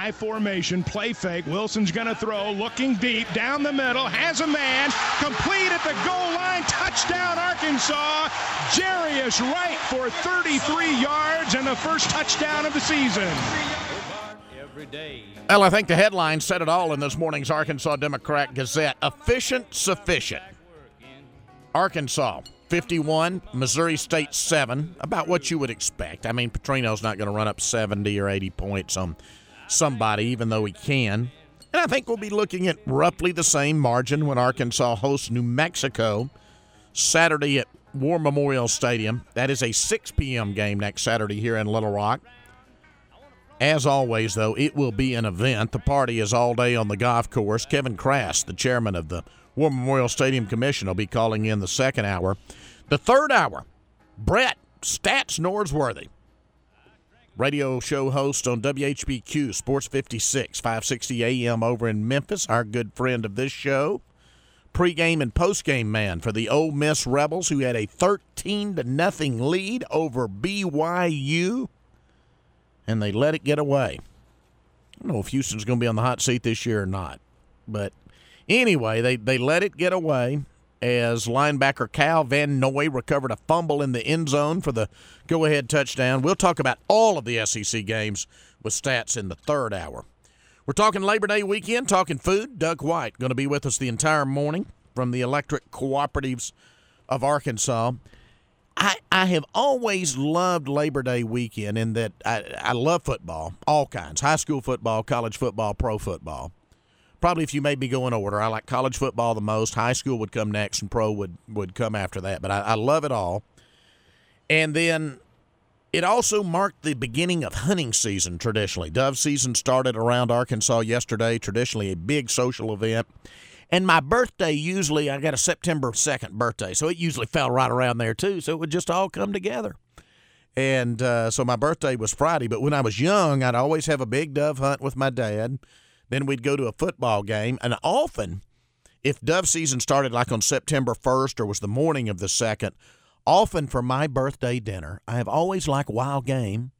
I formation, play fake. Wilson's going to throw, looking deep, down the middle, has a man, complete at the goal line, touchdown Arkansas. Jarius Wright for 33 yards and the first touchdown of the season. Well, I think the headline said it all in this morning's Arkansas Democrat-Gazette. Efficient, sufficient. Arkansas 51, Missouri State 7, about what you would expect. I mean, Petrino's not going to run up 70 or 80 points on somebody, even though he can. And I think we'll be looking at roughly the same margin when Arkansas hosts New Mexico Saturday at War Memorial Stadium. That is a 6 p.m. game next Saturday here in Little Rock. As always, though, it will be an event. The party is all day on the golf course. Kevin Crass, the chairman of the War Memorial Stadium Commission, will be calling in the second hour. The third hour, Brett Stats Norsworthy, radio show host on WHBQ Sports 56, 560 AM over in Memphis, our good friend of this show. Pre-game and post-game man for the Ole Miss Rebels, who had a 13-0 lead over BYU. And they let it get away. I don't know if Houston's going to be on the hot seat this year or not. But anyway, they let it get away as linebacker Cal Van Noy recovered a fumble in the end zone for the go-ahead touchdown. We'll talk about all of the SEC games with Stats in the third hour. We're talking Labor Day weekend, talking food. Doug White going to be with us the entire morning from the Electric Cooperatives of Arkansas. I have always loved Labor Day weekend in that I love football, all kinds, high school football, college football, pro football. Probably if you made me go in order, I like college football the most. High school would come next and pro would come after that. But I love it all. And then it also marked the beginning of hunting season traditionally. Dove season started around Arkansas yesterday, traditionally a big social event. And my birthday, usually, I got a September 2nd birthday, so it usually fell right around there, too. So it would just all come together. And so my birthday was Friday. But when I was young, I'd always have a big dove hunt with my dad. Then we'd go to a football game. And often, if dove season started like on September 1st or was the morning of the 2nd, often for my birthday dinner, I have always liked wild game.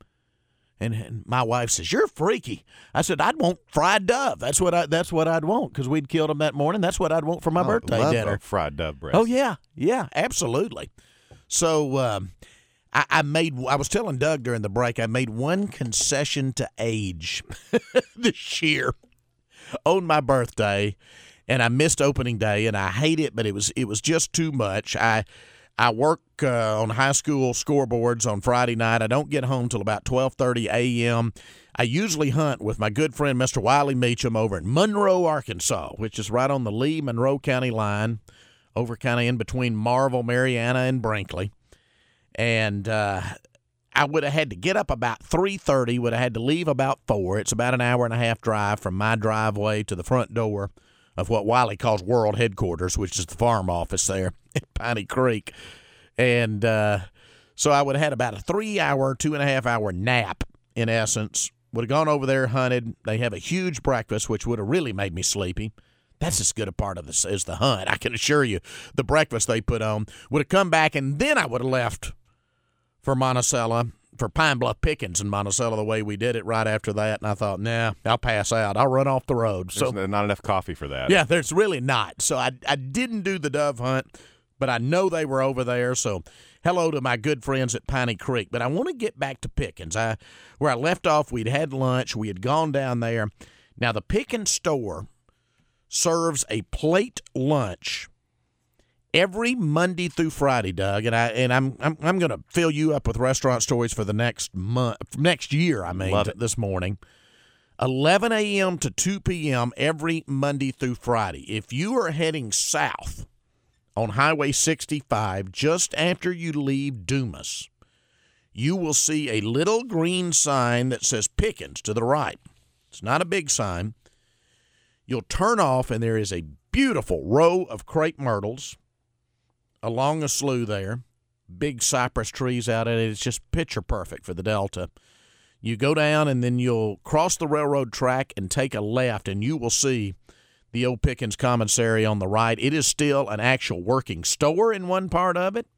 And my wife says, "You're freaky." I said, "I'd want fried dove. That's what I'd want because we'd killed them that morning. That's what I'd want for my birthday dinner." Fried dove breast. Oh yeah, absolutely. So I was telling Doug during the break, I made one concession to age this year on my birthday, and I missed opening day, and I hate it, but it was just too much. I work on high school scoreboards on Friday night. I don't get home till about 12:30 a.m. I usually hunt with my good friend, Mr. Wiley Meacham, over in Monroe, Arkansas, which is right on the Lee-Monroe County line, over kind of in between Marvel, Marianna, and Brinkley. And I would have had to get up about 3:30, would have had to leave about 4. It's about an hour and a half drive from my driveway to the front door of what Wiley calls World Headquarters, which is the farm office there in Piney Creek. And so I would have had about a 3-hour, 2.5-hour nap, in essence. Would have gone over there, hunted. They have a huge breakfast, which would have really made me sleepy. That's as good a part of this as the hunt, I can assure you. The breakfast they put on. Would have come back, and then I would have left for Monticello, for Pine Bluff Pickens in Monticello the way we did it right after that. And I thought, nah, I'll pass out. I'll run off the road. There's not enough coffee for that. Yeah, there's really not. So I didn't do the dove hunt, but I know they were over there. So hello to my good friends at Piney Creek. But I want to get back to Pickens. Where I left off, we'd had lunch. We had gone down there. Now, the Pickens store serves a plate lunch every Monday through Friday, Doug, and I'm going to fill you up with restaurant stories for the next year. This morning, 11 a.m. to 2 p.m. every Monday through Friday. If you are heading south on Highway 65, just after you leave Dumas, you will see a little green sign that says Pickens to the right. It's not a big sign. You'll turn off, and there is a beautiful row of crepe myrtles along a slough there, big cypress trees out in it. It's just picture perfect for the Delta. You go down, and then you'll cross the railroad track and take a left, and you will see the old Pickens Commissary on the right. It is still an actual working store in one part of it.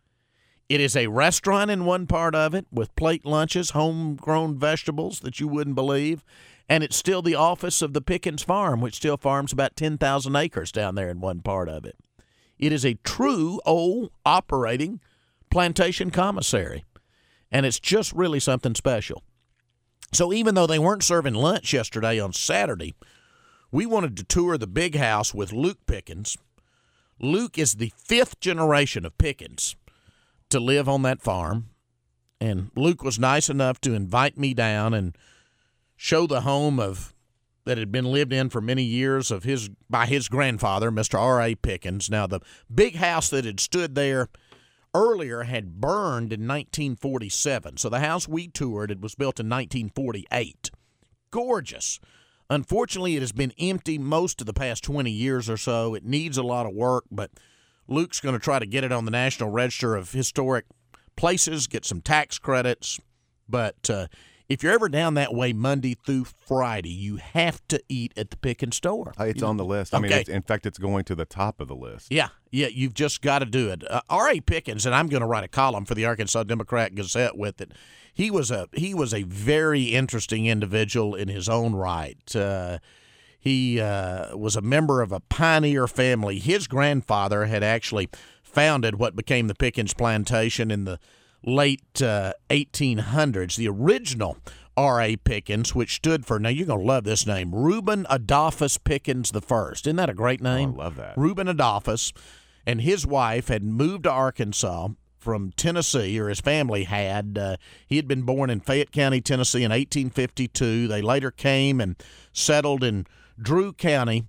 It is a restaurant in one part of it with plate lunches, homegrown vegetables that you wouldn't believe. And it's still the office of the Pickens Farm, which still farms about 10,000 acres down there in one part of it. It is a true old operating plantation commissary, and it's just really something special. So even though they weren't serving lunch yesterday on Saturday, we wanted to tour the big house with Luke Pickens. Luke is the 5th generation of Pickens to live on that farm, and Luke was nice enough to invite me down and show the home that had been lived in for many years by his grandfather, Mr. R.A. Pickens. Now, the big house that had stood there earlier had burned in 1947. So the house we toured, it was built in 1948. Gorgeous. Unfortunately, it has been empty most of the past 20 years or so. It needs a lot of work, but Luke's going to try to get it on the National Register of Historic Places, get some tax credits. But if you're ever down that way Monday through Friday, you have to eat at the Pickens store. It's on the list. I mean, in fact, it's going to the top of the list. Yeah, you've just got to do it. R.A. Pickens, and I'm going to write a column for the Arkansas Democrat-Gazette with it. He was a very interesting individual in his own right. He was a member of a pioneer family. His grandfather had actually founded what became the Pickens Plantation in the late 1800s. The original R.A. Pickens, which stood for, now you're going to love this name, Reuben Adolphus Pickens I. Isn't that a great name? Oh, I love that. Reuben Adolphus and his wife had moved to Arkansas from Tennessee, or his family had. He had been born in Fayette County, Tennessee in 1852. They later came and settled in Drew County.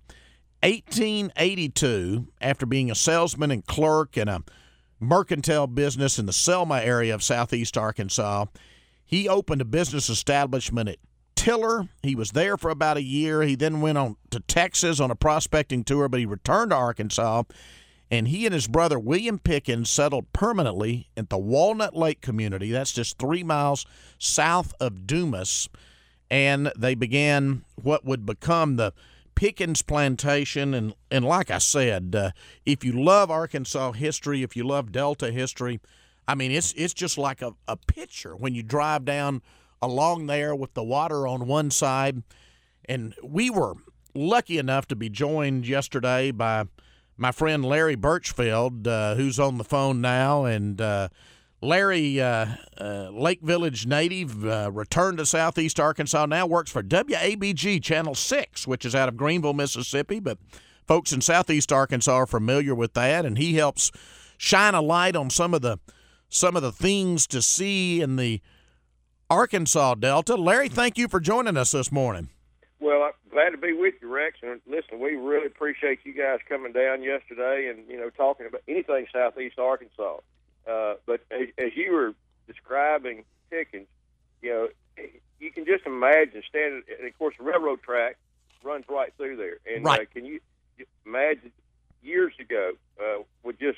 1882, after being a salesman and clerk in a mercantile business in the Selma area of southeast Arkansas, he opened a business establishment at Tiller. He was there for about a year. He then went on to Texas on a prospecting tour, but he returned to Arkansas, and he and his brother William Pickens settled permanently at the Walnut Lake community. That's just 3 miles south of Dumas, and they began what would become the Pickens Plantation. And like I said, if you love Arkansas history, if you love Delta history, I mean, it's just like a picture when you drive down along there with the water on one side. And we were lucky enough to be joined yesterday by my friend Larry Birchfield, who's on the phone now. And Larry, Lake Village native, returned to southeast Arkansas, now works for WABG Channel 6, which is out of Greenville, Mississippi. But folks in southeast Arkansas are familiar with that, and he helps shine a light on some of the things to see in the Arkansas Delta. Larry, thank you for joining us this morning. Well, I'm glad to be with you, Rex. And listen, we really appreciate you guys coming down yesterday and, talking about anything southeast Arkansas. But as you were describing Pickens, you can just imagine standing, and of course the railroad track runs right through there. And right. Can you imagine years ago with just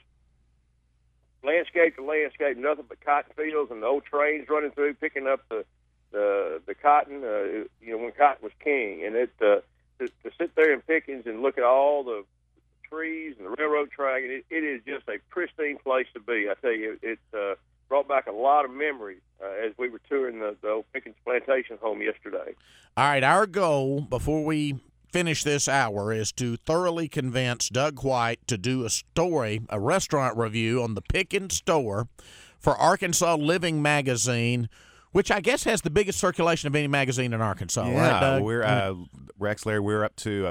landscape to landscape, nothing but cotton fields and the old trains running through picking up the cotton, when cotton was king. And to sit there in Pickens and look at all the trees and the railroad track, it is just a pristine place to be. I tell you, it brought back a lot of memories as we were touring the old Pickens Plantation home yesterday. All right, our goal before we finish this hour is to thoroughly convince Doug White to do a restaurant review on the Pickens store for Arkansas Living Magazine, which I guess has the biggest circulation of any magazine in Arkansas, right, Doug? We're Rex, Larry, we're up to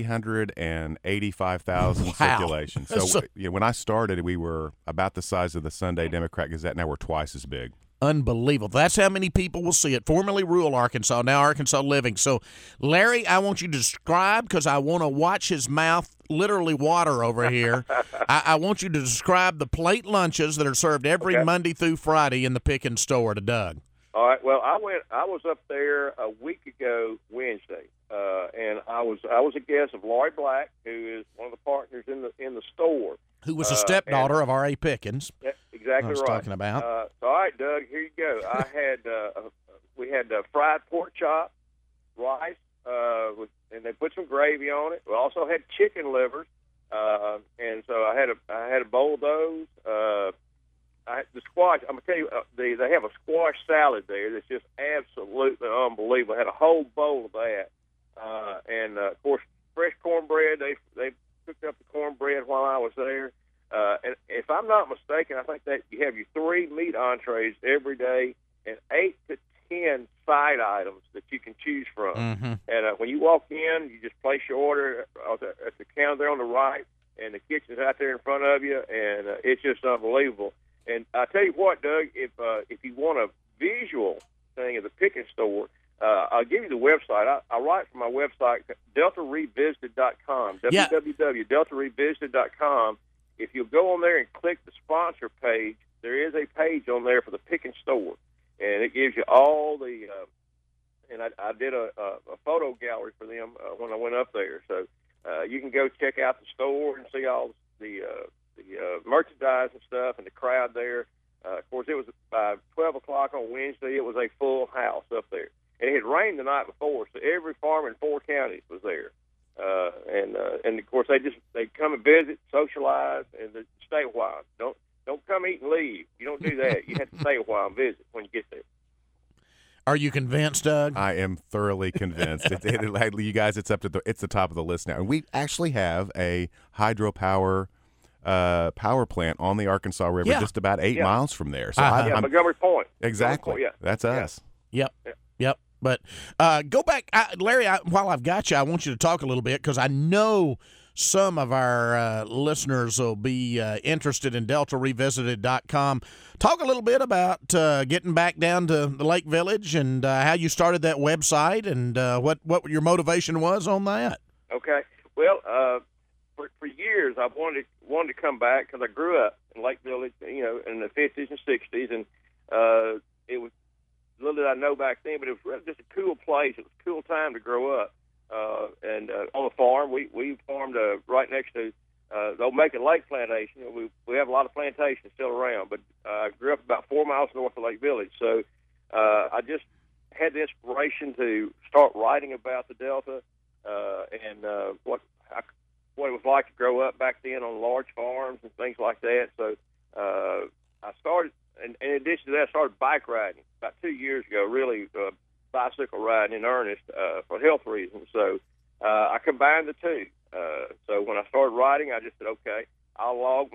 385,000 circulation. So when I started, we were about the size of the Sunday Democrat Gazette. Now we're twice as big. Unbelievable. That's how many people will see it. Formerly rural Arkansas, now Arkansas Living. So, Larry, I want you to describe, because I want to watch his mouth literally water over here. I want you to describe the plate lunches that are served every Monday through Friday in the Pickens store to Doug. All right. Well, I was up there a week ago Wednesday, and I was a guest of Laurie Black, who is one of the partners in the store. Who was a stepdaughter of R.A. Pickens. Exactly right. Talking about. All right, Doug. Here you go. We had fried pork chop, rice, and they put some gravy on it. We also had chicken livers, and so I had a bowl of those. the squash. I'm gonna tell you, they have a squash salad there that's just absolutely unbelievable. I had a whole bowl of that, and of course, fresh cornbread. They cooked up the cornbread while I was there. And if I'm not mistaken, I think that you have your 3 meat entrees every day and 8 to 10 side items that you can choose from. Mm-hmm. And when you walk in, you just place your order at the counter there on the right, and the kitchen's out there in front of you, and it's just unbelievable. And I tell you what, Doug, if you want a visual thing of the Pickens store, I'll give you the website. I write from my website, DeltaRevisited.com, www.DeltaRevisited.com. If you'll go on there and click the sponsor page, there is a page on there for the Pickens store, and it gives you all the and I did a photo gallery for them when I went up there. So you can go check out the store and see all the merchandise and stuff and the crowd there. Of course, it was by 12 o'clock on Wednesday. It was a full house up there. And it had rained the night before, so every farm in 4 counties was there. And of course, they come and visit, socialize, and they stay a while. Don't come eat and leave. You don't do that. You have to stay a while and visit when you get there. Are you convinced, Doug? I am thoroughly convinced. You guys, it's the top of the list now. And we actually have a hydropower power plant on the Arkansas River, just about 8 miles from there. So Montgomery Point. Exactly. That's us. Yep. But go back, Larry, while I've got you, I want you to talk a little bit because I know some of our listeners will be interested in DeltaRevisited.com. Talk a little bit about getting back down to the Lake Village and how you started that website and what your motivation was on that. Okay. Well, for years I've wanted to come back because I grew up in Lake Village, in the 50s and 60s, and it was little did I know back then, but it was really just a cool place. It was a cool time to grow up. And on the farm, we farmed right next to the old Macon Lake Plantation. We have a lot of plantations still around, but I grew up about 4 miles north of Lake Village. So I just had the inspiration to start writing about the Delta and what it was like to grow up back then on large farms and things like that. So I started. And in addition to that, I started bike riding about 2 years ago, really bicycle riding in earnest for health reasons. So I combined the two. So when I started riding, I just said, okay, I'll log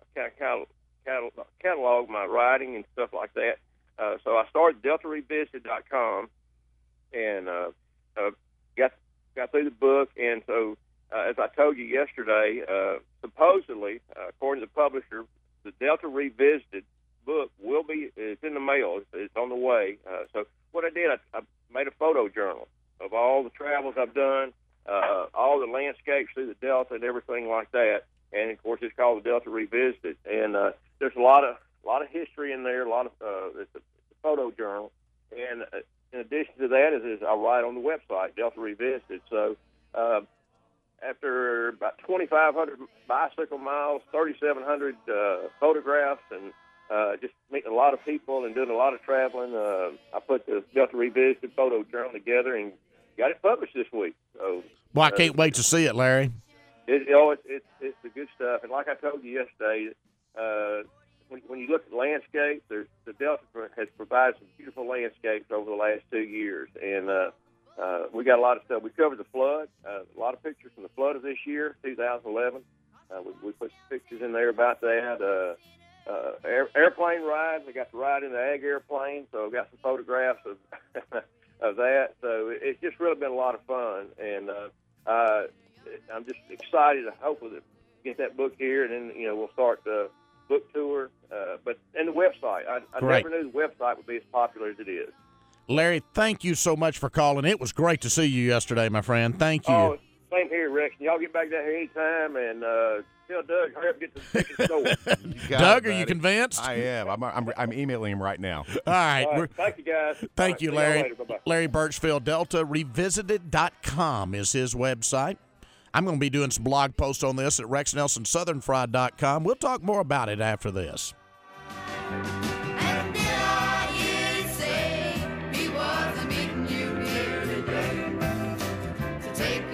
catalog my riding and stuff like that. So I started DeltaRevisited.com and got through the book. And so as I told you yesterday, supposedly, according to the publisher, the Delta Revisited book it's in the mail. It's on the way. So what I did, I made a photo journal of all the travels I've done, all the landscapes through the Delta and everything like that. And of course, it's called the Delta Revisited. And there's a lot of history in there. It's a photo journal. And in addition to that, is I write on the website Delta Revisited. So after about 2,500 bicycle miles, 3,700 photographs, and just meeting a lot of people and doing a lot of traveling, I put the Delta Revisited photo journal together and got it published this week. So, well, I can't wait to see it, Larry. It's the good stuff. And like I told you yesterday, when you look at landscape, the Delta has provided some beautiful landscapes over the last 2 years. And we got a lot of stuff. We covered the flood, a lot of pictures from the flood of this year, 2011. We put some pictures in there about that. Airplane rides. I got to ride in the ag airplane, so I got some photographs of of that. So it's just really been a lot of fun, and I'm just excited to hopefully get that book here, and then we'll start the book tour. But and the website, I never knew the website would be as popular as it is. Larry, thank you so much for calling. It was great to see you yesterday, my friend. Thank you. Oh, same here, Rex. Y'all get back down here anytime, and tell Doug, hurry up and get to the ticket store. Doug, are you convinced? I am. I'm emailing him right now. All right. Thank you, guys. Thank you, Larry. Larry Birchfield, DeltaRevisited.com is his website. I'm going to be doing some blog posts on this at RexNelsonSouthernFried.com. We'll talk more about it after this. Take